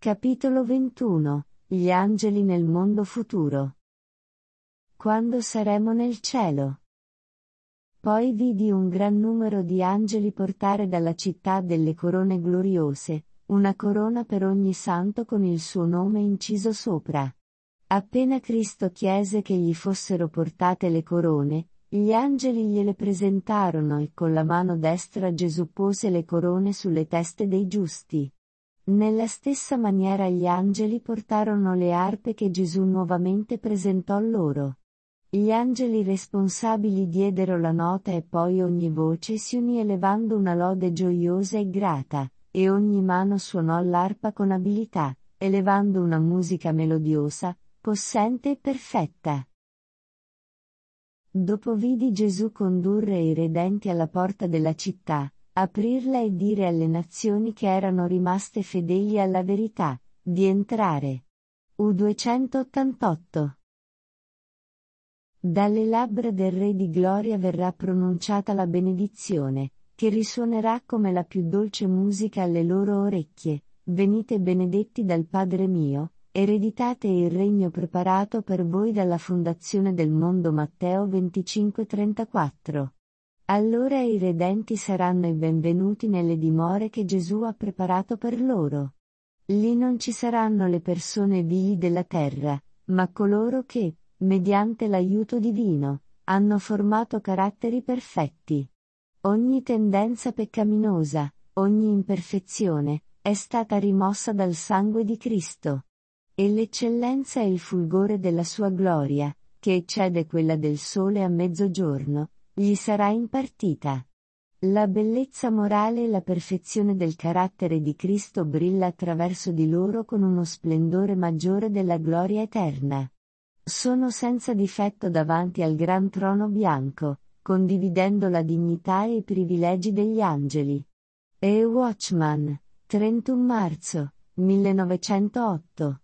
Capitolo 21. Gli angeli nel mondo futuro. Quando saremo nel cielo. Poi vidi un gran numero di angeli portare dalla città delle corone gloriose, una corona per ogni santo con il suo nome inciso sopra. Appena Cristo chiese che gli fossero portate le corone, gli angeli gliele presentarono e con la mano destra Gesù pose le corone sulle teste dei giusti. Nella stessa maniera gli angeli portarono le arpe che Gesù nuovamente presentò loro. Gli angeli responsabili diedero la nota e poi ogni voce si unì elevando una lode gioiosa e grata, e ogni mano suonò l'arpa con abilità, elevando una musica melodiosa, possente e perfetta. Dopo vidi Gesù condurre i redenti alla porta della città, aprirla e dire alle nazioni che erano rimaste fedeli alla verità, di entrare. U288. Dalle labbra del Re di Gloria verrà pronunciata la benedizione, che risuonerà come la più dolce musica alle loro orecchie: venite benedetti dal Padre mio, ereditate il regno preparato per voi dalla fondazione del mondo. Matteo 25:34. Allora i redenti saranno i benvenuti nelle dimore che Gesù ha preparato per loro. Lì non ci saranno le persone vili della terra, ma coloro che, mediante l'aiuto divino, hanno formato caratteri perfetti. Ogni tendenza peccaminosa, ogni imperfezione, è stata rimossa dal sangue di Cristo. E l'eccellenza e il fulgore della sua gloria, che eccede quella del sole a mezzogiorno, gli sarà impartita. La bellezza morale e la perfezione del carattere di Cristo brilla attraverso di loro con uno splendore maggiore della gloria eterna. Sono senza difetto davanti al gran trono bianco, condividendo la dignità e i privilegi degli angeli. E Watchman, 31 marzo, 1908.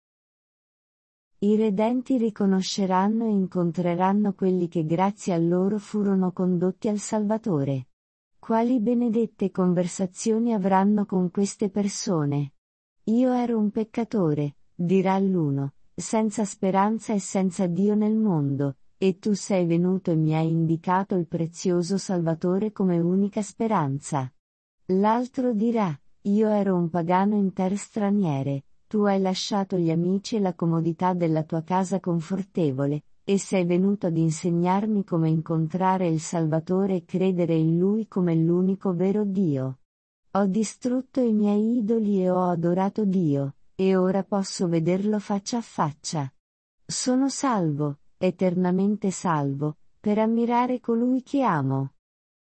I redenti riconosceranno e incontreranno quelli che grazie a loro furono condotti al Salvatore. Quali benedette conversazioni avranno con queste persone? Io ero un peccatore, dirà l'uno, senza speranza e senza Dio nel mondo, e tu sei venuto e mi hai indicato il prezioso Salvatore come unica speranza. L'altro dirà, io ero un pagano in terre straniere, tu hai lasciato gli amici e la comodità della tua casa confortevole, e sei venuto ad insegnarmi come incontrare il Salvatore e credere in Lui come l'unico vero Dio. Ho distrutto i miei idoli e ho adorato Dio, e ora posso vederlo faccia a faccia. Sono salvo, eternamente salvo, per ammirare colui che amo.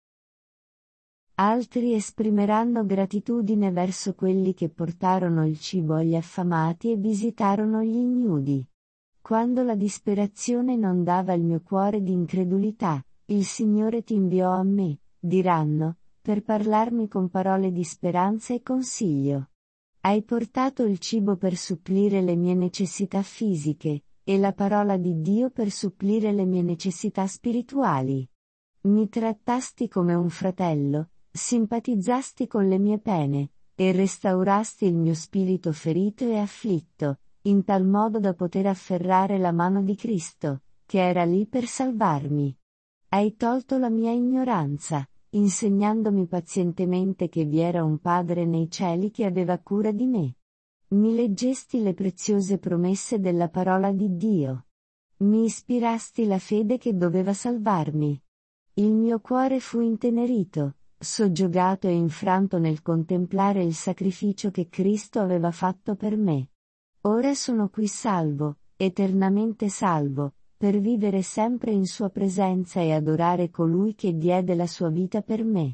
Altri esprimeranno gratitudine verso quelli che portarono il cibo agli affamati e visitarono gli ignudi. Quando la disperazione inondava il mio cuore di incredulità, il Signore ti inviò a me, diranno, per parlarmi con parole di speranza e consiglio. Hai portato il cibo per supplire le mie necessità fisiche, e la parola di Dio per supplire le mie necessità spirituali. Mi trattasti come un fratello, simpatizzasti con le mie pene, e restaurasti il mio spirito ferito e afflitto, in tal modo da poter afferrare la mano di Cristo, che era lì per salvarmi. Hai tolto la mia ignoranza, insegnandomi pazientemente che vi era un Padre nei cieli che aveva cura di me. Mi leggesti le preziose promesse della parola di Dio. Mi ispirasti la fede che doveva salvarmi. Il mio cuore fu intenerito, soggiogato e infranto nel contemplare il sacrificio che Cristo aveva fatto per me. Ora sono qui salvo, eternamente salvo, per vivere sempre in sua presenza e adorare colui che diede la sua vita per me.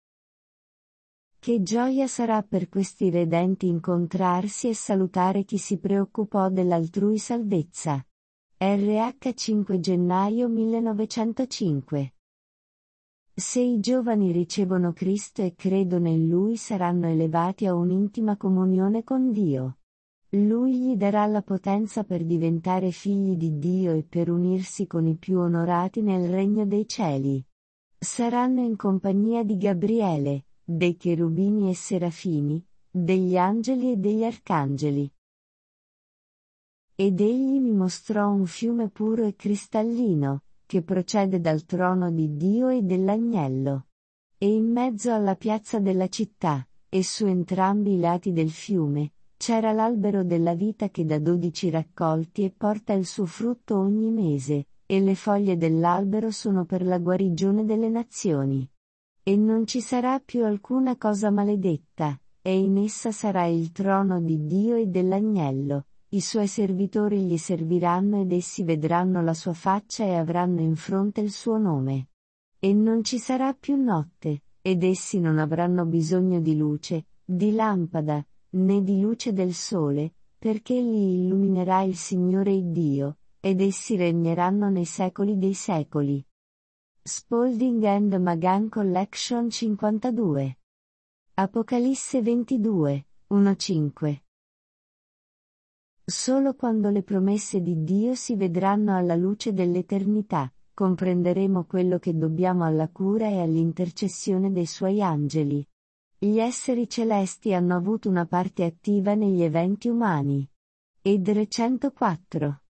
Che gioia sarà per questi redenti incontrarsi e salutare chi si preoccupò dell'altrui salvezza. RH 5 gennaio 1905. Se i giovani ricevono Cristo e credono in Lui saranno elevati a un'intima comunione con Dio. Lui gli darà la potenza per diventare figli di Dio e per unirsi con i più onorati nel regno dei cieli. Saranno in compagnia di Gabriele, dei cherubini e serafini, degli angeli e degli arcangeli. Ed egli mi mostrò un fiume puro e cristallino, che procede dal trono di Dio e dell'Agnello. E in mezzo alla piazza della città, e su entrambi i lati del fiume, c'era l'albero della vita che dà 12 raccolti e porta il suo frutto ogni mese, e le foglie dell'albero sono per la guarigione delle nazioni. E non ci sarà più alcuna cosa maledetta, e in essa sarà il trono di Dio e dell'Agnello, i suoi servitori gli serviranno ed essi vedranno la sua faccia e avranno in fronte il suo nome. E non ci sarà più notte, ed essi non avranno bisogno di luce, di lampada, né di luce del sole, perché li illuminerà il Signore Iddio, ed essi regneranno nei secoli dei secoli. Spalding and Magan Collection 52. Apocalisse 22, 1-5. Solo quando le promesse di Dio si vedranno alla luce dell'eternità, comprenderemo quello che dobbiamo alla cura e all'intercessione dei suoi angeli. Gli esseri celesti hanno avuto una parte attiva negli eventi umani. Ed 104.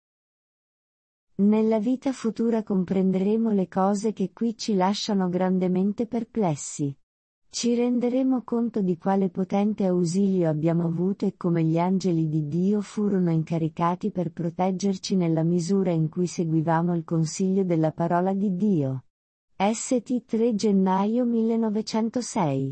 Nella vita futura comprenderemo le cose che qui ci lasciano grandemente perplessi. Ci renderemo conto di quale potente ausilio abbiamo avuto e come gli angeli di Dio furono incaricati per proteggerci nella misura in cui seguivamo il consiglio della parola di Dio. St. 3 gennaio 1906.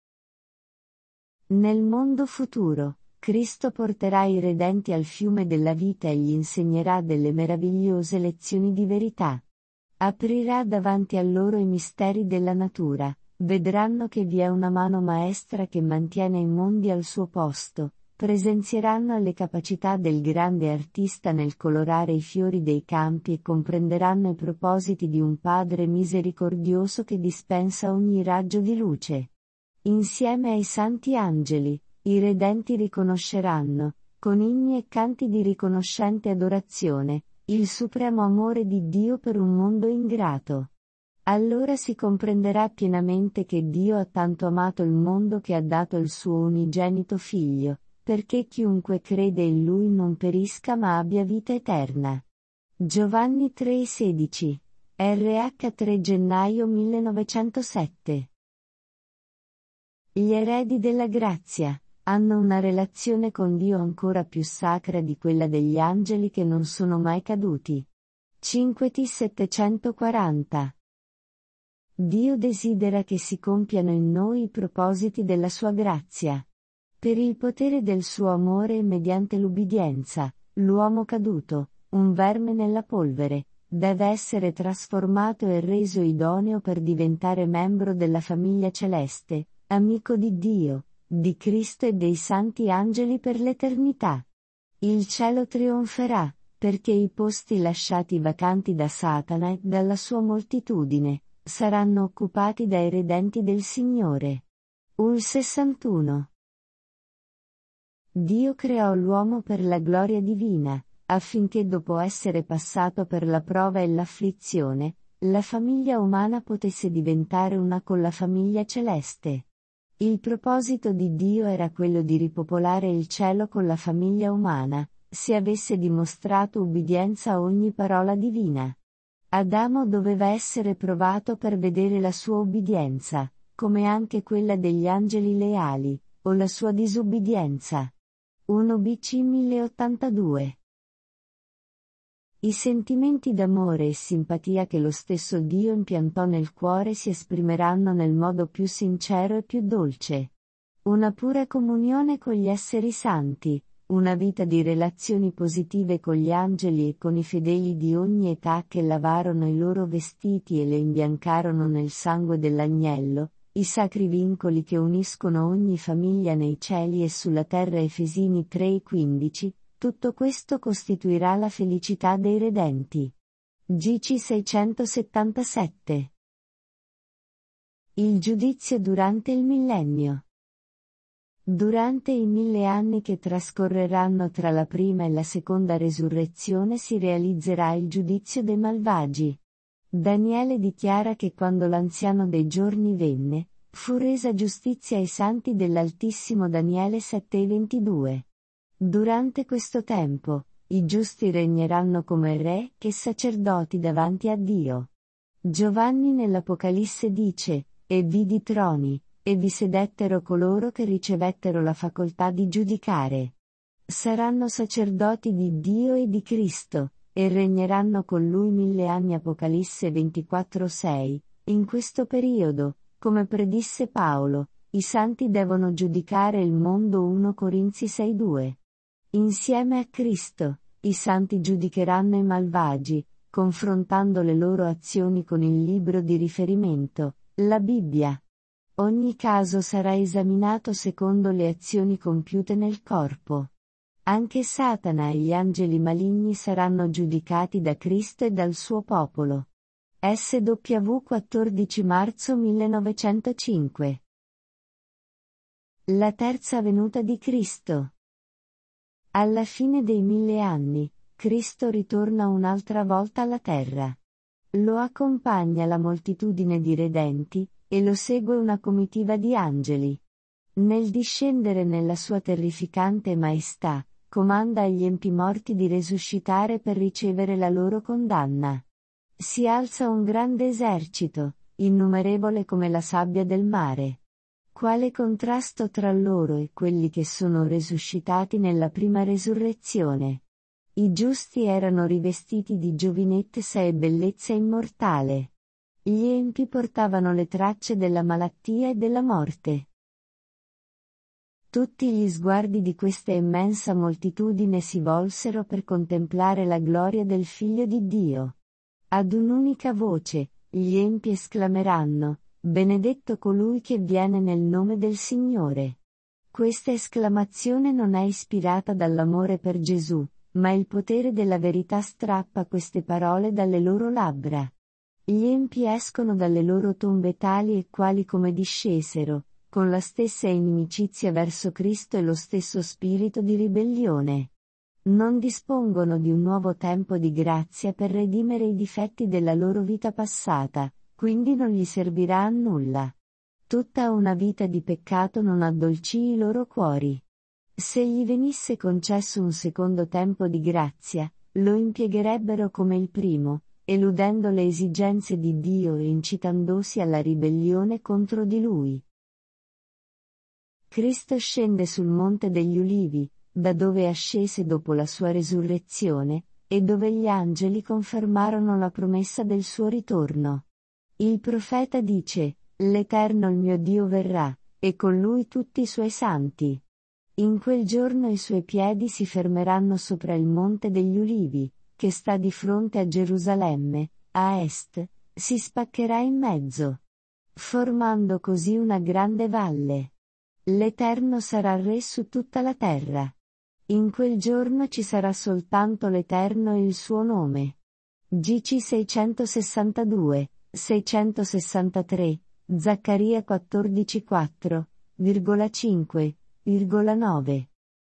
Nel mondo futuro, Cristo porterà i redenti al fiume della vita e gli insegnerà delle meravigliose lezioni di verità. Aprirà davanti a loro i misteri della natura. Vedranno che vi è una mano maestra che mantiene i mondi al suo posto, presenzieranno le capacità del grande artista nel colorare i fiori dei campi e comprenderanno i propositi di un Padre misericordioso che dispensa ogni raggio di luce. Insieme ai santi angeli, i redenti riconosceranno, con inni e canti di riconoscente adorazione, il supremo amore di Dio per un mondo ingrato. Allora si comprenderà pienamente che Dio ha tanto amato il mondo che ha dato il suo unigenito Figlio, perché chiunque crede in Lui non perisca ma abbia vita eterna. Giovanni 3,16. RH 3 gennaio 1907. Gli eredi della grazia hanno una relazione con Dio ancora più sacra di quella degli angeli che non sono mai caduti. 5T 740. Dio desidera che si compiano in noi i propositi della sua grazia. Per il potere del suo amore e mediante l'ubbidienza, l'uomo caduto, un verme nella polvere, deve essere trasformato e reso idoneo per diventare membro della famiglia celeste, amico di Dio, di Cristo e dei santi angeli per l'eternità. Il cielo trionferà, perché i posti lasciati vacanti da Satana e dalla sua moltitudine saranno occupati dai redenti del Signore. Ul 61. Dio creò l'uomo per la gloria divina, affinché dopo essere passato per la prova e l'afflizione, la famiglia umana potesse diventare una con la famiglia celeste. Il proposito di Dio era quello di ripopolare il cielo con la famiglia umana, se avesse dimostrato ubbidienza a ogni parola divina. Adamo doveva essere provato per vedere la sua ubbidienza, come anche quella degli angeli leali, o la sua disubbidienza. 1 BC 1082. I sentimenti d'amore e simpatia che lo stesso Dio impiantò nel cuore si esprimeranno nel modo più sincero e più dolce. Una pura comunione con gli esseri santi, una vita di relazioni positive con gli angeli e con i fedeli di ogni età che lavarono i loro vestiti e le imbiancarono nel sangue dell'agnello, i sacri vincoli che uniscono ogni famiglia nei cieli e sulla terra Efesini 3,15, tutto questo costituirà la felicità dei redenti. GC 677. Il giudizio durante il millennio. Durante i 1000 anni che trascorreranno tra la prima e la seconda resurrezione si realizzerà il giudizio dei malvagi. Daniele dichiara che quando l'anziano dei giorni venne, Fu resa giustizia ai santi dell'Altissimo Daniele 7:22. Durante questo tempo, i giusti regneranno come re e sacerdoti davanti a Dio. Giovanni nell'Apocalisse dice, e vidi troni, e vi sedettero coloro che ricevettero la facoltà di giudicare. Saranno sacerdoti di Dio e di Cristo, e regneranno con lui 1000 anni. Apocalisse 24:6. In questo periodo, come predisse Paolo, i santi devono giudicare il mondo. 1 Corinzi 6:2. Insieme a Cristo, i santi giudicheranno i malvagi, confrontando le loro azioni con il libro di riferimento, la Bibbia. Ogni caso sarà esaminato secondo le azioni compiute nel corpo. Anche Satana e gli angeli maligni saranno giudicati da Cristo e dal suo popolo. SW 14 marzo 1905. La terza venuta di Cristo. Alla fine dei 1000 anni, Cristo ritorna un'altra volta alla terra. Lo accompagna la moltitudine di redenti, e lo segue una comitiva di angeli. Nel discendere nella sua terrificante maestà, comanda agli empi morti di resuscitare per ricevere la loro condanna. Si alza un grande esercito, innumerevole come la sabbia del mare. Quale contrasto tra loro e quelli che sono resuscitati nella prima resurrezione. I giusti erano rivestiti di giovinezza e bellezza immortale. Gli empi portavano le tracce della malattia e della morte. Tutti gli sguardi di questa immensa moltitudine si volsero per contemplare la gloria del Figlio di Dio. Ad un'unica voce, gli empi esclameranno, benedetto colui che viene nel nome del Signore. Questa esclamazione non è ispirata dall'amore per Gesù, ma il potere della verità strappa queste parole dalle loro labbra. Gli empi escono dalle loro tombe tali e quali come discesero, con la stessa inimicizia verso Cristo e lo stesso spirito di ribellione. Non dispongono di un nuovo tempo di grazia per redimere i difetti della loro vita passata, quindi non gli servirà a nulla. Tutta una vita di peccato non addolcì i loro cuori. Se gli venisse concesso un secondo tempo di grazia, lo impiegherebbero come il primo, eludendo le esigenze di Dio e incitandosi alla ribellione contro di Lui. Cristo scende sul Monte degli Ulivi, da dove ascese dopo la sua resurrezione, e dove gli angeli confermarono la promessa del suo ritorno. Il profeta dice, «L'Eterno il mio Dio verrà, e con lui tutti i suoi santi. In quel giorno i suoi piedi si fermeranno sopra il Monte degli Ulivi, che sta di fronte a Gerusalemme, a est, si spaccherà in mezzo, formando così una grande valle. L'Eterno sarà re su tutta la terra. In quel giorno ci sarà soltanto l'Eterno e il suo nome». GC 662, 663, Zaccaria 14:4,5,9.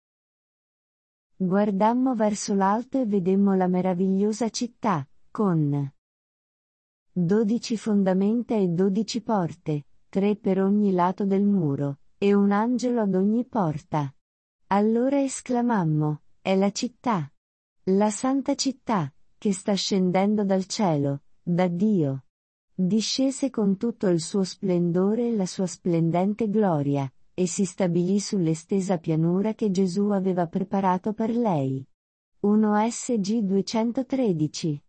Guardammo verso l'alto e vedemmo la meravigliosa città, con 12 fondamenta e 12 porte, 3 per ogni lato del muro, e un angelo ad ogni porta. Allora esclamammo, è la città, la santa città, che sta scendendo dal cielo, da Dio. Discese con tutto il suo splendore e la sua splendente gloria, e si stabilì sull'estesa pianura che Gesù aveva preparato per lei. 1 SG 213.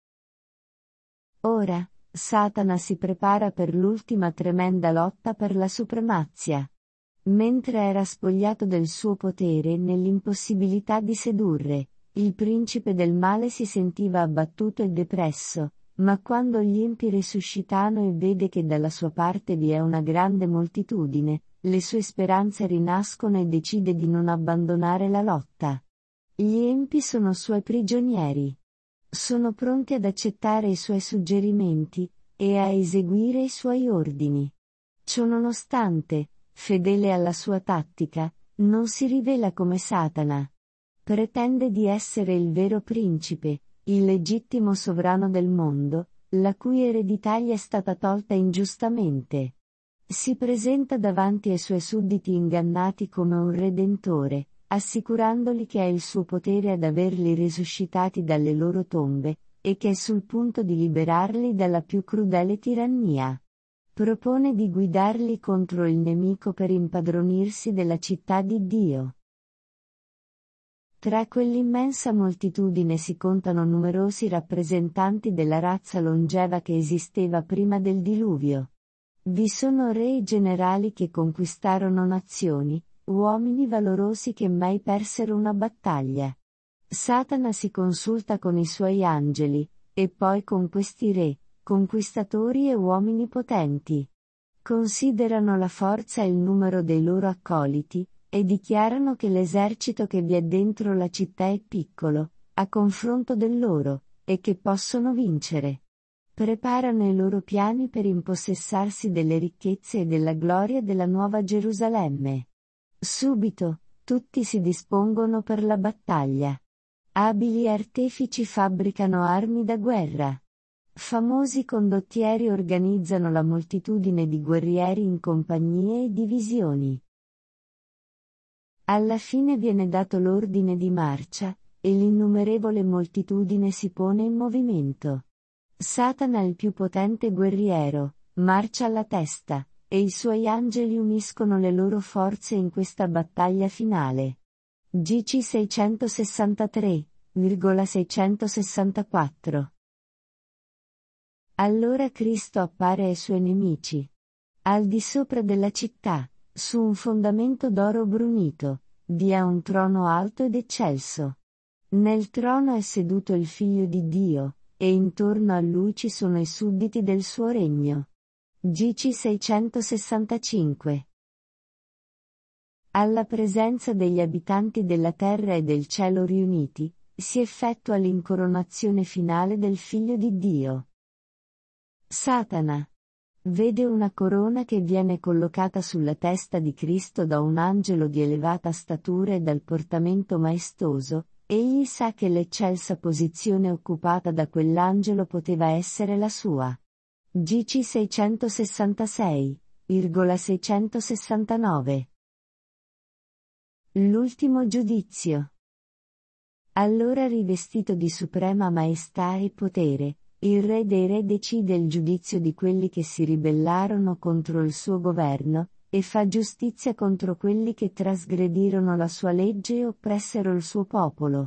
Ora, Satana si prepara per l'ultima tremenda lotta per la supremazia. Mentre era spogliato del suo potere e nell'impossibilità di sedurre, il principe del male si sentiva abbattuto e depresso, ma quando gli empi risuscitano e vede che dalla sua parte vi è una grande moltitudine, le sue speranze rinascono e decide di non abbandonare la lotta. Gli empi sono suoi prigionieri. Sono pronti ad accettare i suoi suggerimenti, e a eseguire i suoi ordini. Ciononostante, fedele alla sua tattica, non si rivela come Satana. Pretende di essere il vero principe, il legittimo sovrano del mondo, la cui eredità gli è stata tolta ingiustamente. Si presenta davanti ai suoi sudditi ingannati come un redentore, assicurandoli che ha il suo potere ad averli risuscitati dalle loro tombe, e che è sul punto di liberarli dalla più crudele tirannia. Propone di guidarli contro il nemico per impadronirsi della città di Dio. Tra quell'immensa moltitudine si contano numerosi rappresentanti della razza longeva che esisteva prima del diluvio. Vi sono re e generali che conquistarono nazioni, uomini valorosi che mai persero una battaglia. Satana si consulta con i suoi angeli, e poi con questi re, conquistatori e uomini potenti. Considerano la forza e il numero dei loro accoliti, e dichiarano che l'esercito che vi è dentro la città è piccolo, a confronto del loro, e che possono vincere. Preparano i loro piani per impossessarsi delle ricchezze e della gloria della nuova Gerusalemme. Subito, tutti si dispongono per la battaglia. Abili artefici fabbricano armi da guerra. Famosi condottieri organizzano la moltitudine di guerrieri in compagnie e divisioni. Alla fine viene dato l'ordine di marcia, e l'innumerevole moltitudine si pone in movimento. Satana, il più potente guerriero, marcia alla testa, e i suoi angeli uniscono le loro forze in questa battaglia finale. GC 663,664. Allora Cristo appare ai suoi nemici. Al di sopra della città, su un fondamento d'oro brunito, vi è un trono alto ed eccelso. Nel trono è seduto il Figlio di Dio, e intorno a lui ci sono i sudditi del suo regno. GC 665. Alla presenza degli abitanti della terra e del cielo riuniti, si effettua l'incoronazione finale del Figlio di Dio. Satana vede una corona che viene collocata sulla testa di Cristo da un angelo di elevata statura e dal portamento maestoso. Egli sa che l'eccelsa posizione occupata da quell'angelo poteva essere la sua. GC 666,669. L'ultimo giudizio. Allora, rivestito di suprema maestà e potere, il Re dei Re decide il giudizio di quelli che si ribellarono contro il suo governo, e fa giustizia contro quelli che trasgredirono la sua legge e oppressero il suo popolo.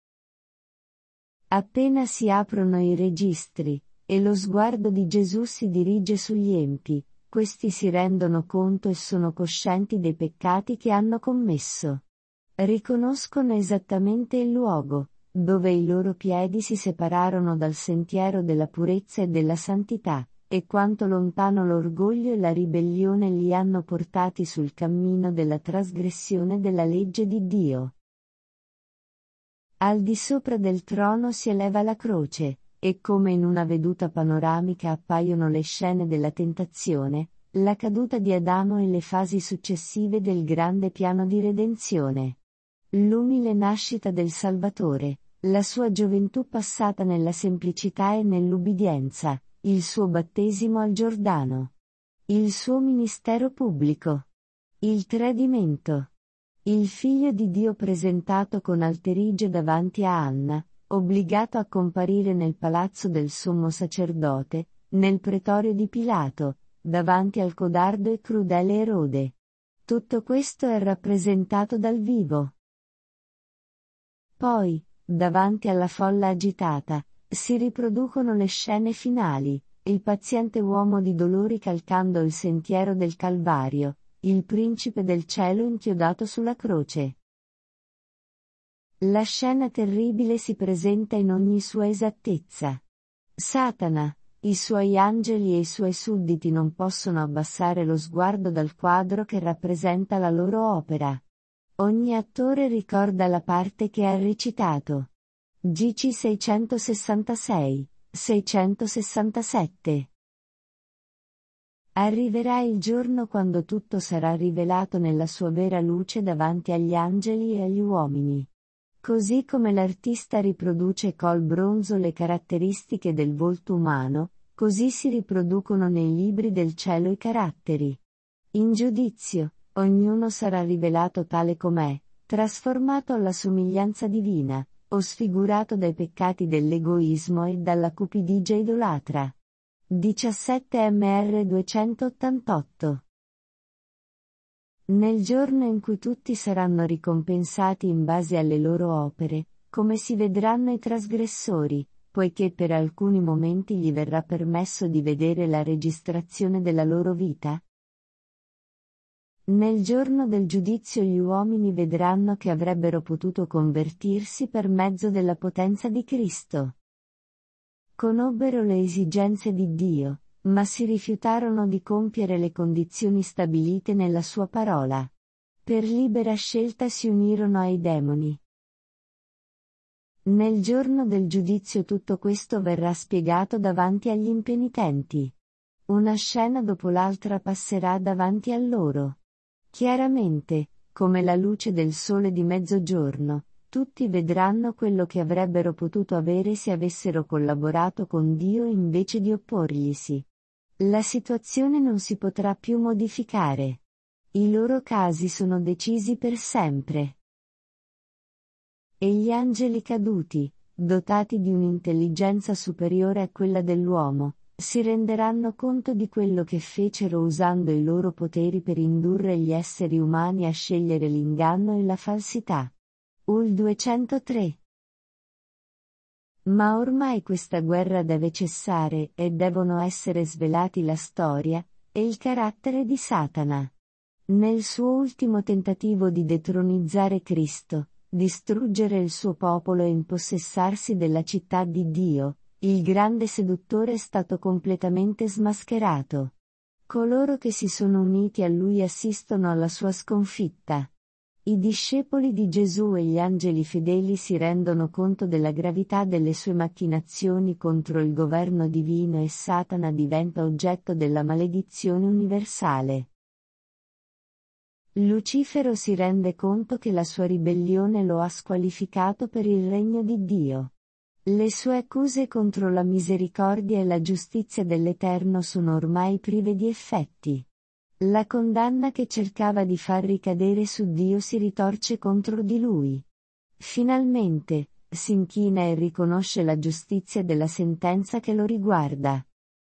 Appena si aprono i registri, e lo sguardo di Gesù si dirige sugli empi, questi si rendono conto e sono coscienti dei peccati che hanno commesso. Riconoscono esattamente il luogo, dove i loro piedi si separarono dal sentiero della purezza e della santità, e quanto lontano l'orgoglio e la ribellione li hanno portati sul cammino della trasgressione della legge di Dio. Al di sopra del trono si eleva la croce, e come in una veduta panoramica appaiono le scene della tentazione, la caduta di Adamo e le fasi successive del grande piano di redenzione. L'umile nascita del Salvatore, la sua gioventù passata nella semplicità e nell'ubbidienza, il suo battesimo al Giordano, il suo ministero pubblico, il tradimento, il Figlio di Dio presentato con alterigia davanti a Anna, obbligato a comparire nel palazzo del sommo sacerdote, nel pretorio di Pilato, davanti al codardo e crudele Erode. Tutto questo è rappresentato dal vivo. Poi, davanti alla folla agitata, si riproducono le scene finali, il paziente uomo di dolori calcando il sentiero del Calvario, il principe del cielo inchiodato sulla croce. La scena terribile si presenta in ogni sua esattezza. Satana, i suoi angeli e i suoi sudditi non possono abbassare lo sguardo dal quadro che rappresenta la loro opera. Ogni attore ricorda la parte che ha recitato. GC 666-667. Arriverà il giorno quando tutto sarà rivelato nella sua vera luce davanti agli angeli e agli uomini. Così come l'artista riproduce col bronzo le caratteristiche del volto umano, così si riproducono nei libri del cielo i caratteri. In giudizio, ognuno sarà rivelato tale com'è, trasformato alla somiglianza divina, o sfigurato dai peccati dell'egoismo e dalla cupidigia idolatra. 17 Mr 288. Nel giorno in cui tutti saranno ricompensati in base alle loro opere, come si vedranno i trasgressori, poiché per alcuni momenti gli verrà permesso di vedere la registrazione della loro vita? Nel giorno del giudizio gli uomini vedranno che avrebbero potuto convertirsi per mezzo della potenza di Cristo. Conobbero le esigenze di Dio, ma si rifiutarono di compiere le condizioni stabilite nella sua parola. Per libera scelta si unirono ai demoni. Nel giorno del giudizio tutto questo verrà spiegato davanti agli impenitenti. Una scena dopo l'altra passerà davanti a loro. Chiaramente, come la luce del sole di mezzogiorno, tutti vedranno quello che avrebbero potuto avere se avessero collaborato con Dio invece di opporglisi. La situazione non si potrà più modificare. I loro casi sono decisi per sempre. E gli angeli caduti, dotati di un'intelligenza superiore a quella dell'uomo, si renderanno conto di quello che fecero usando i loro poteri per indurre gli esseri umani a scegliere l'inganno e la falsità. Ul 203. Ma ormai questa guerra deve cessare e devono essere svelati la storia e il carattere di Satana. Nel suo ultimo tentativo di detronizzare Cristo, distruggere il suo popolo e impossessarsi della città di Dio, il grande seduttore è stato completamente smascherato. Coloro che si sono uniti a lui assistono alla sua sconfitta. I discepoli di Gesù e gli angeli fedeli si rendono conto della gravità delle sue macchinazioni contro il governo divino e Satana diventa oggetto della maledizione universale. Lucifero si rende conto che la sua ribellione lo ha squalificato per il regno di Dio. Le sue accuse contro la misericordia e la giustizia dell'Eterno sono ormai prive di effetti. La condanna che cercava di far ricadere su Dio si ritorce contro di lui. Finalmente, si inchina e riconosce la giustizia della sentenza che lo riguarda.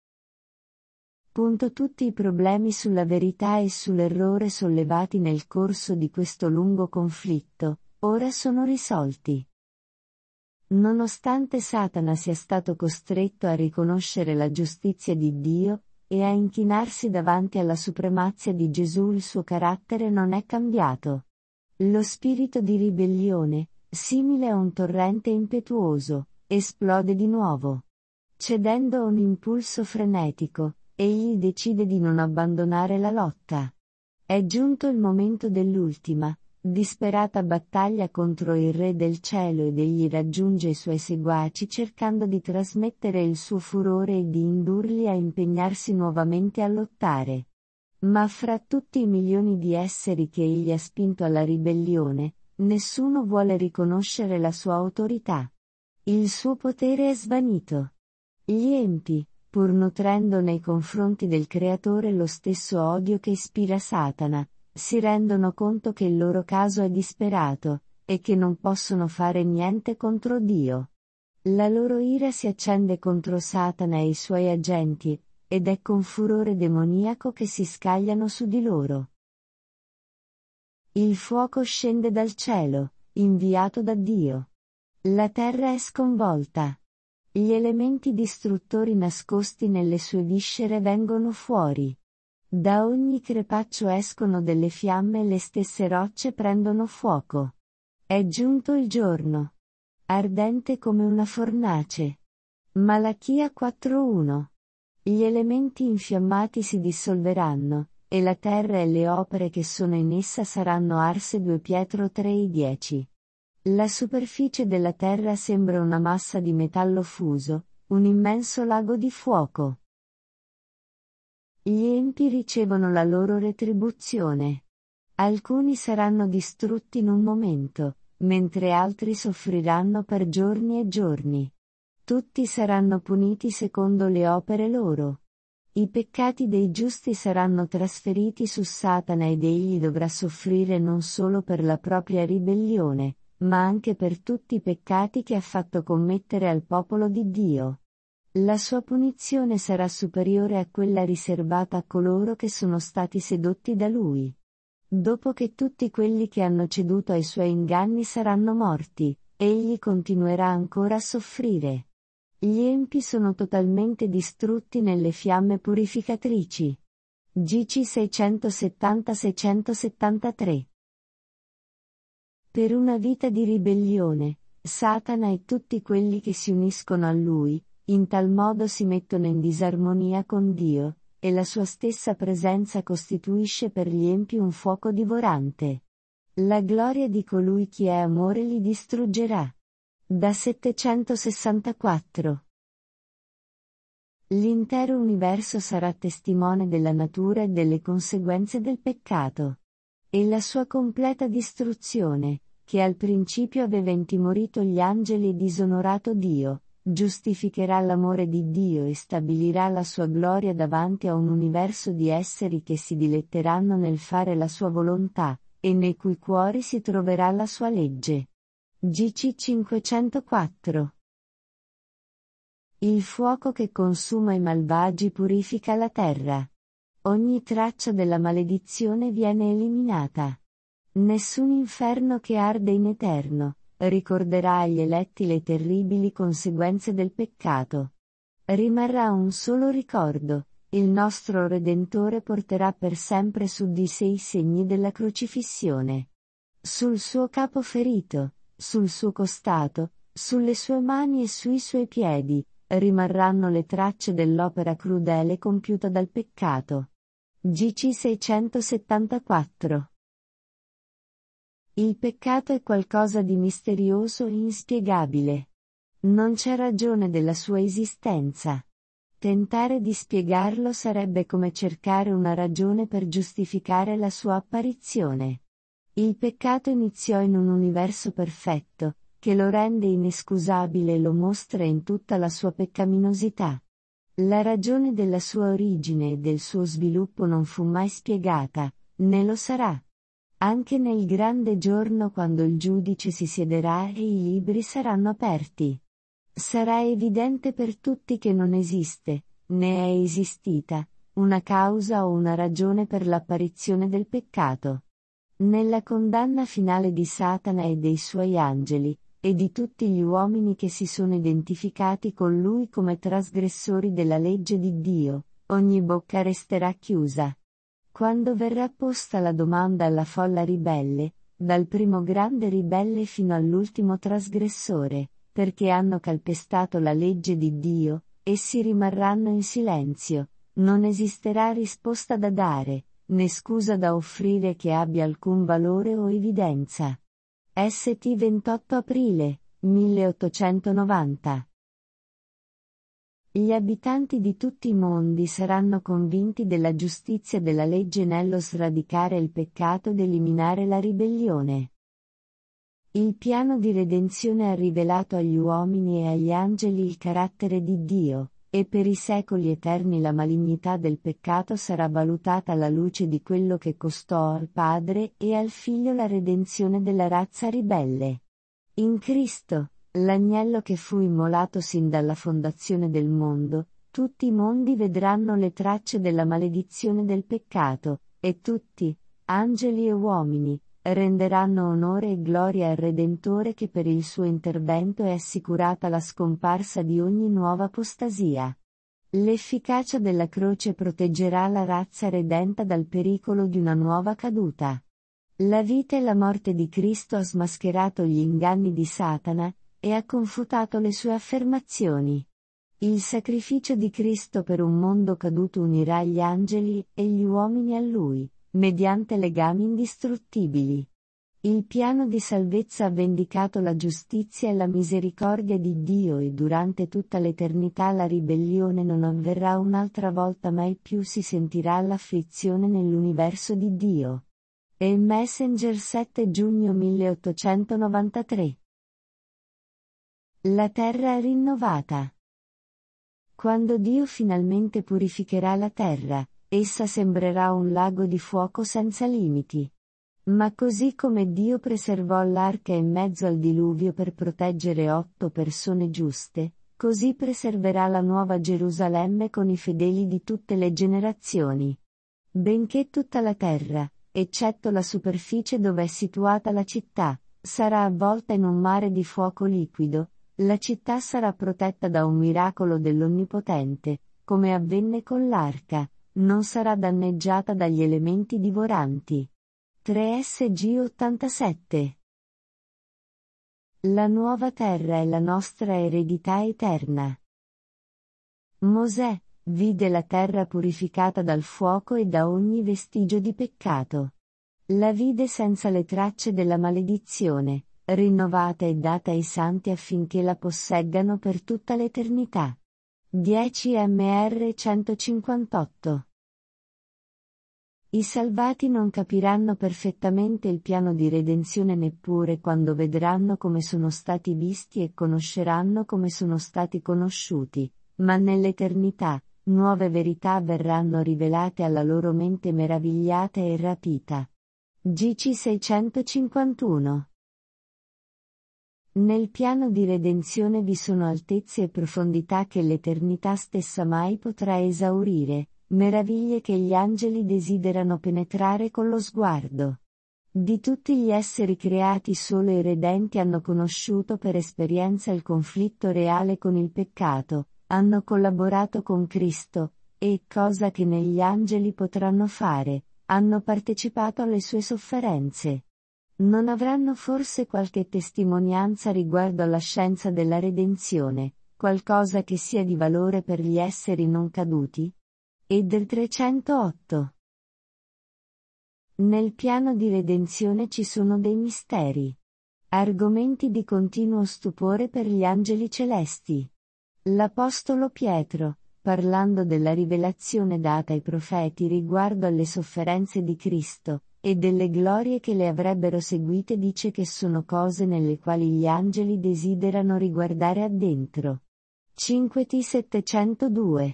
Tutti i problemi sulla verità e sull'errore sollevati nel corso di questo lungo conflitto, ora sono risolti. Nonostante Satana sia stato costretto a riconoscere la giustizia di Dio, e a inchinarsi davanti alla supremazia di Gesù, il suo carattere non è cambiato. Lo spirito di ribellione, simile a un torrente impetuoso, esplode di nuovo. Cedendo a un impulso frenetico, egli decide di non abbandonare la lotta. È giunto il momento dell'ultima, disperata battaglia contro il Re del Cielo ed egli raggiunge i suoi seguaci cercando di trasmettere il suo furore e di indurli a impegnarsi nuovamente a lottare. Ma fra tutti i milioni di esseri che egli ha spinto alla ribellione, nessuno vuole riconoscere la sua autorità. Il suo potere è svanito. Gli empi, pur nutrendo nei confronti del Creatore lo stesso odio che ispira Satana, si rendono conto che il loro caso è disperato, e che non possono fare niente contro Dio. La loro ira si accende contro Satana e i suoi agenti, ed è con furore demoniaco che si scagliano su di loro. Il fuoco scende dal cielo, inviato da Dio. La terra è sconvolta. Gli elementi distruttori nascosti nelle sue viscere vengono fuori. Da ogni crepaccio escono delle fiamme e le stesse rocce prendono fuoco. È giunto il giorno. Ardente come una fornace. Malachia 4:1. Gli elementi infiammati si dissolveranno, e la terra e le opere che sono in essa saranno arse. 2 Pietro 3:10. La superficie della terra sembra una massa di metallo fuso, un immenso lago di fuoco. Gli empi ricevono la loro retribuzione. Alcuni saranno distrutti in un momento, mentre altri soffriranno per giorni e giorni. Tutti saranno puniti secondo le opere loro. I peccati dei giusti saranno trasferiti su Satana ed egli dovrà soffrire non solo per la propria ribellione, ma anche per tutti i peccati che ha fatto commettere al popolo di Dio. La sua punizione sarà superiore a quella riservata a coloro che sono stati sedotti da lui. Dopo che tutti quelli che hanno ceduto ai suoi inganni saranno morti, egli continuerà ancora a soffrire. Gli empi sono totalmente distrutti nelle fiamme purificatrici. GC 670-673. Per una vita di ribellione, Satana e tutti quelli che si uniscono a lui, in tal modo si mettono in disarmonia con Dio, e la sua stessa presenza costituisce per gli empi un fuoco divorante. La gloria di colui chi è amore li distruggerà. Da 764. L'intero universo sarà testimone della natura e delle conseguenze del peccato. E la sua completa distruzione, che al principio aveva intimorito gli angeli e disonorato Dio, giustificherà l'amore di Dio e stabilirà la sua gloria davanti a un universo di esseri che si diletteranno nel fare la sua volontà, e nei cui cuori si troverà la sua legge. GC 504. Il fuoco che consuma i malvagi purifica la terra. Ogni traccia della maledizione viene eliminata. Nessun inferno che arde in eterno ricorderà agli eletti le terribili conseguenze del peccato. Rimarrà un solo ricordo: il nostro Redentore porterà per sempre su di sé i segni della crocifissione. Sul suo capo ferito, sul suo costato, sulle sue mani e sui suoi piedi, rimarranno le tracce dell'opera crudele compiuta dal peccato. GC 674. Il peccato è qualcosa di misterioso e inspiegabile. Non c'è ragione della sua esistenza. Tentare di spiegarlo sarebbe come cercare una ragione per giustificare la sua apparizione. Il peccato iniziò in un universo perfetto, che lo rende inescusabile e lo mostra in tutta la sua peccaminosità. La ragione della sua origine e del suo sviluppo non fu mai spiegata, né lo sarà. Anche nel grande giorno quando il giudice si siederà e i libri saranno aperti. Sarà evidente per tutti che non esiste, né è esistita, una causa o una ragione per l'apparizione del peccato. Nella condanna finale di Satana e dei suoi angeli, e di tutti gli uomini che si sono identificati con lui come trasgressori della legge di Dio, ogni bocca resterà chiusa. Quando verrà posta la domanda alla folla ribelle, dal primo grande ribelle fino all'ultimo trasgressore, perché hanno calpestato la legge di Dio, essi rimarranno in silenzio, non esisterà risposta da dare, né scusa da offrire che abbia alcun valore o evidenza. St. 28 aprile, 1890. Gli abitanti di tutti i mondi saranno convinti della giustizia della legge nello sradicare il peccato ed eliminare la ribellione. Il piano di redenzione ha rivelato agli uomini e agli angeli il carattere di Dio, e per i secoli eterni la malignità del peccato sarà valutata alla luce di quello che costò al Padre e al Figlio la redenzione della razza ribelle. In Cristo, l'agnello che fu immolato sin dalla fondazione del mondo, tutti i mondi vedranno le tracce della maledizione del peccato, e tutti, angeli e uomini, renderanno onore e gloria al Redentore che per il suo intervento è assicurata la scomparsa di ogni nuova apostasia. L'efficacia della croce proteggerà la razza redenta dal pericolo di una nuova caduta. La vita e la morte di Cristo ha smascherato gli inganni di Satana, e ha confutato le sue affermazioni. Il sacrificio di Cristo per un mondo caduto unirà gli angeli e gli uomini a Lui, mediante legami indistruttibili. Il piano di salvezza ha vendicato la giustizia e la misericordia di Dio e durante tutta l'eternità la ribellione non avverrà un'altra volta, mai più si sentirà l'afflizione nell'universo di Dio. E Messenger 7 giugno 1893. La terra è rinnovata. Quando Dio finalmente purificherà la terra, essa sembrerà un lago di fuoco senza limiti. Ma così come Dio preservò l'arca in mezzo al diluvio per proteggere 8 persone giuste, così preserverà la nuova Gerusalemme con i fedeli di tutte le generazioni. Benché tutta la terra, eccetto la superficie dove è situata la città, sarà avvolta in un mare di fuoco liquido, la città sarà protetta da un miracolo dell'Onnipotente, come avvenne con l'arca, non sarà danneggiata dagli elementi divoranti. 3SG 87. La nuova terra è la nostra eredità eterna. Mosè vide la terra purificata dal fuoco e da ogni vestigio di peccato. La vide senza le tracce della maledizione, rinnovata e data ai santi affinché la posseggano per tutta l'eternità. 10 Mr 158. I salvati non capiranno perfettamente il piano di redenzione neppure quando vedranno come sono stati visti e conosceranno come sono stati conosciuti, ma nell'eternità, nuove verità verranno rivelate alla loro mente meravigliata e rapita. GC 651. Nel piano di redenzione vi sono altezze e profondità che l'eternità stessa mai potrà esaurire, meraviglie che gli angeli desiderano penetrare con lo sguardo. Di tutti gli esseri creati solo i redenti hanno conosciuto per esperienza il conflitto reale con il peccato, hanno collaborato con Cristo, e, cosa che negli angeli potranno fare, hanno partecipato alle sue sofferenze. Non avranno forse qualche testimonianza riguardo alla scienza della redenzione, qualcosa che sia di valore per gli esseri non caduti? E del 308. Nel piano di redenzione ci sono dei misteri. Argomenti di continuo stupore per gli angeli celesti. L'Apostolo Pietro, parlando della rivelazione data ai profeti riguardo alle sofferenze di Cristo, e delle glorie che le avrebbero seguite dice che sono cose nelle quali gli angeli desiderano riguardare addentro. 5T 702.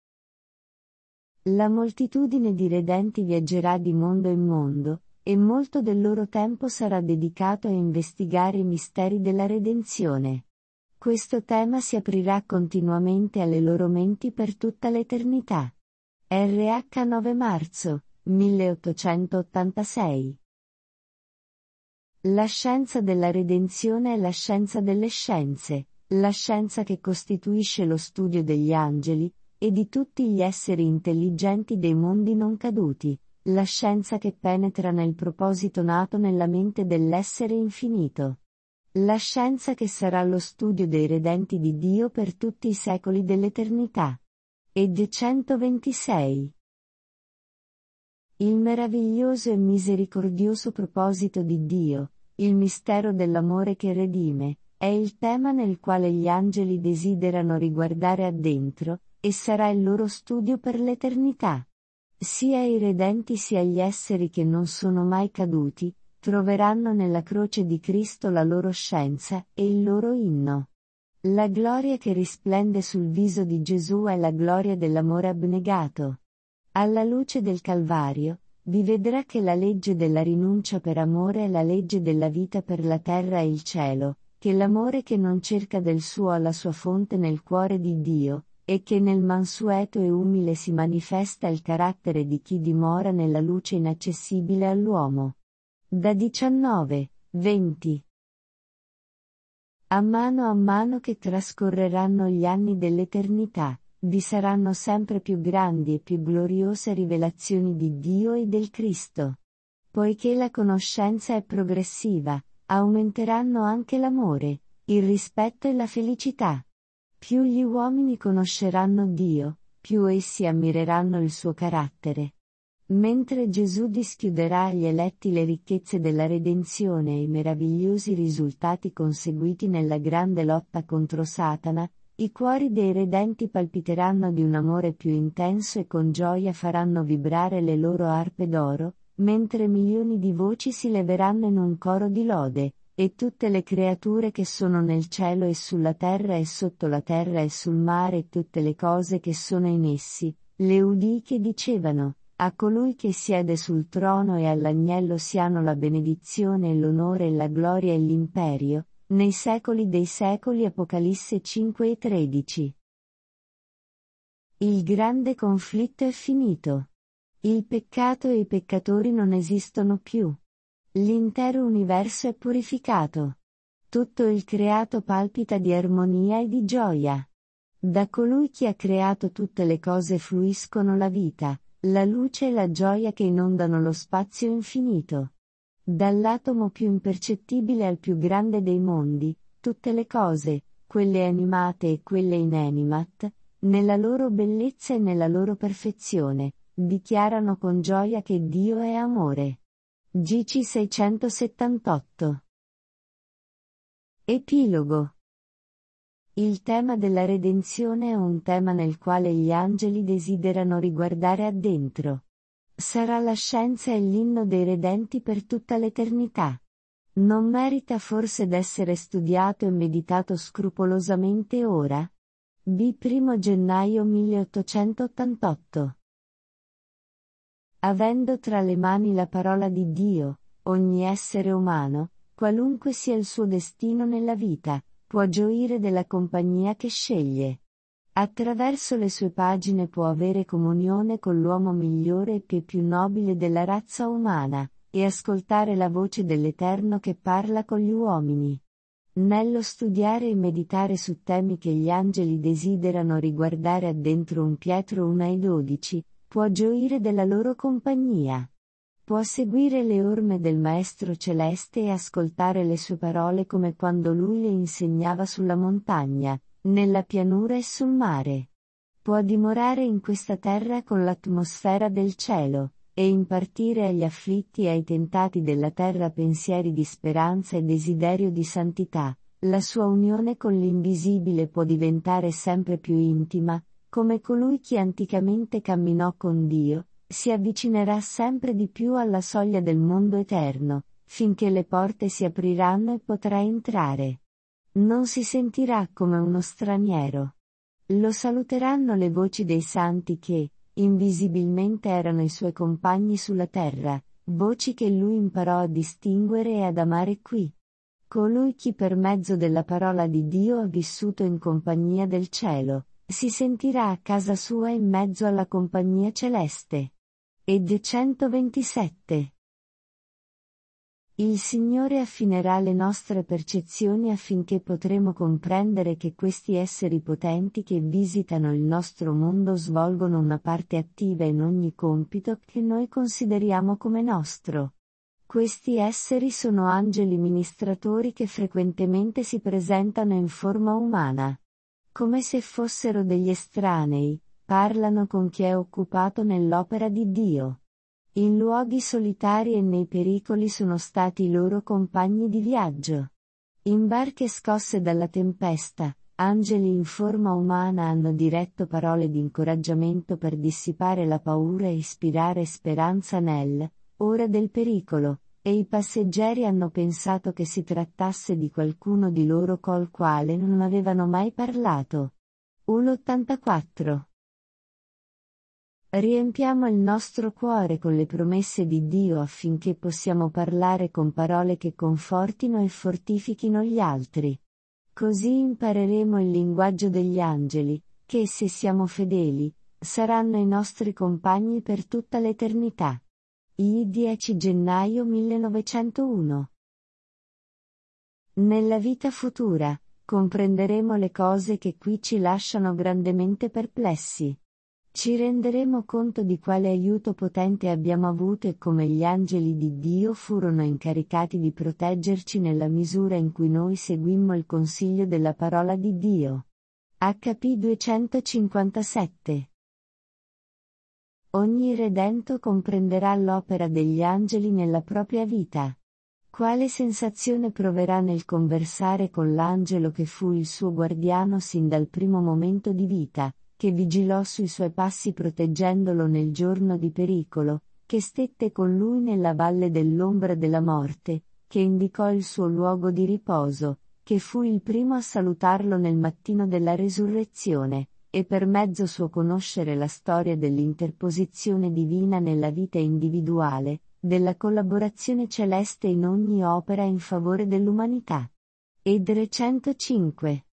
La moltitudine di redenti viaggerà di mondo in mondo, e molto del loro tempo sarà dedicato a investigare i misteri della redenzione. Questo tema si aprirà continuamente alle loro menti per tutta l'eternità. RH 9 marzo 1886. La scienza della redenzione è la scienza delle scienze, la scienza che costituisce lo studio degli angeli, e di tutti gli esseri intelligenti dei mondi non caduti, la scienza che penetra nel proposito nato nella mente dell'essere infinito. La scienza che sarà lo studio dei redenti di Dio per tutti i secoli dell'eternità. Ed 126. Il meraviglioso e misericordioso proposito di Dio, il mistero dell'amore che redime, è il tema nel quale gli angeli desiderano riguardare addentro, e sarà il loro studio per l'eternità. Sia i redenti sia gli esseri che non sono mai caduti, troveranno nella croce di Cristo la loro scienza e il loro inno. La gloria che risplende sul viso di Gesù è la gloria dell'amore abnegato. Alla luce del Calvario, vi vedrà che la legge della rinuncia per amore è la legge della vita per la terra e il cielo, che l'amore che non cerca del suo ha la sua fonte nel cuore di Dio, e che nel mansueto e umile si manifesta il carattere di chi dimora nella luce inaccessibile all'uomo. Da 19, 20. A mano che trascorreranno gli anni dell'eternità, vi saranno sempre più grandi e più gloriose rivelazioni di Dio e del Cristo. Poiché la conoscenza è progressiva, aumenteranno anche l'amore, il rispetto e la felicità. Più gli uomini conosceranno Dio, più essi ammireranno il suo carattere. Mentre Gesù dischiuderà agli eletti le ricchezze della redenzione e i meravigliosi risultati conseguiti nella grande lotta contro Satana, i cuori dei redenti palpiteranno di un amore più intenso e con gioia faranno vibrare le loro arpe d'oro, mentre milioni di voci si leveranno in un coro di lode, e tutte le creature che sono nel cielo e sulla terra e sotto la terra e sul mare e tutte le cose che sono in essi, le udii che dicevano, a colui che siede sul trono e all'agnello siano la benedizione e l'onore e la gloria e l'imperio, nei secoli dei secoli. Apocalisse 5:13. Il grande conflitto è finito. Il peccato e i peccatori non esistono più. L'intero universo è purificato. Tutto il creato palpita di armonia e di gioia. Da colui che ha creato tutte le cose fluiscono la vita, la luce e la gioia che inondano lo spazio infinito. Dall'atomo più impercettibile al più grande dei mondi, tutte le cose, quelle animate e quelle inanimate, nella loro bellezza e nella loro perfezione, dichiarano con gioia che Dio è amore. GC 678. Epilogo. Il tema della redenzione è un tema nel quale gli angeli desiderano riguardare addentro. Sarà la scienza e l'inno dei redenti per tutta l'eternità. Non merita forse d'essere studiato e meditato scrupolosamente ora? B. 1 gennaio 1888. Avendo tra le mani la parola di Dio, ogni essere umano, qualunque sia il suo destino nella vita, può gioire della compagnia che sceglie. Attraverso le sue pagine può avere comunione con l'uomo migliore e più nobile della razza umana, e ascoltare la voce dell'Eterno che parla con gli uomini. Nello studiare e meditare su temi che gli angeli desiderano riguardare addentro 1 Pietro 1:12, può gioire della loro compagnia. Può seguire le orme del Maestro Celeste e ascoltare le sue parole come quando lui le insegnava sulla montagna, nella pianura e sul mare. Può dimorare in questa terra con l'atmosfera del cielo, e impartire agli afflitti e ai tentati della terra pensieri di speranza e desiderio di santità. La sua unione con l'invisibile può diventare sempre più intima, come colui che anticamente camminò con Dio, si avvicinerà sempre di più alla soglia del mondo eterno, finché le porte si apriranno e potrà entrare. Non si sentirà come uno straniero. Lo saluteranno le voci dei santi che, invisibilmente erano i suoi compagni sulla terra, voci che lui imparò a distinguere e ad amare qui. Colui che per mezzo della parola di Dio ha vissuto in compagnia del cielo, si sentirà a casa sua in mezzo alla compagnia celeste. Ed 127. Il Signore affinerà le nostre percezioni affinché potremo comprendere che questi esseri potenti che visitano il nostro mondo svolgono una parte attiva in ogni compito che noi consideriamo come nostro. Questi esseri sono angeli ministratori che frequentemente si presentano in forma umana. Come se fossero degli estranei, parlano con chi è occupato nell'opera di Dio. In luoghi solitari e nei pericoli sono stati i loro compagni di viaggio. In barche scosse dalla tempesta, angeli in forma umana hanno diretto parole di incoraggiamento per dissipare la paura e ispirare speranza ora del pericolo, e i passeggeri hanno pensato che si trattasse di qualcuno di loro col quale non avevano mai parlato. U84. Riempiamo il nostro cuore con le promesse di Dio affinché possiamo parlare con parole che confortino e fortifichino gli altri. Così impareremo il linguaggio degli angeli, che se siamo fedeli, saranno i nostri compagni per tutta l'eternità. Il 10 gennaio 1901. Nella vita futura, comprenderemo le cose che qui ci lasciano grandemente perplessi. Ci renderemo conto di quale aiuto potente abbiamo avuto e come gli angeli di Dio furono incaricati di proteggerci nella misura in cui noi seguimmo il consiglio della parola di Dio. HP 257. Ogni redento comprenderà l'opera degli angeli nella propria vita. Quale sensazione proverà nel conversare con l'angelo che fu il suo guardiano sin dal primo momento di vita, che vigilò sui suoi passi proteggendolo nel giorno di pericolo, che stette con lui nella valle dell'ombra della morte, che indicò il suo luogo di riposo, che fu il primo a salutarlo nel mattino della resurrezione, e per mezzo suo conoscere la storia dell'interposizione divina nella vita individuale, della collaborazione celeste in ogni opera in favore dell'umanità. Ed 105.